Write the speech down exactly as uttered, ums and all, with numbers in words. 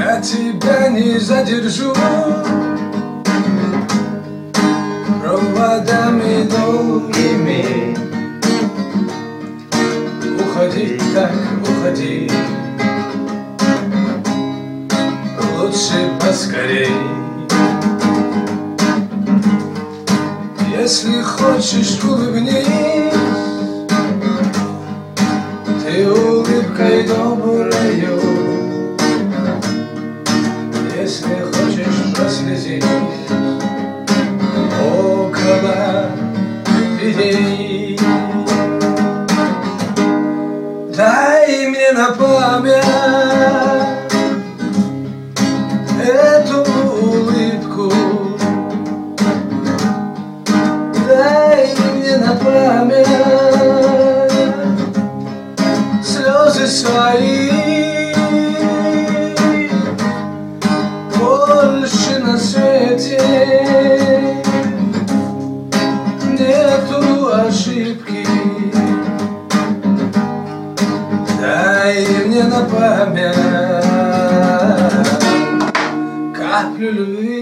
Я тебя не задержу проводами долгими. Уходи, так уходи, лучше поскорей. Если хочешь, улыбнись, ты улыбкой доброю. Если хочешь, прослезись, около людей. Дай мне на память эту улыбку, дай мне на память слезы свои. Больше на свете нету ошибки. Дай мне на память каплю любви.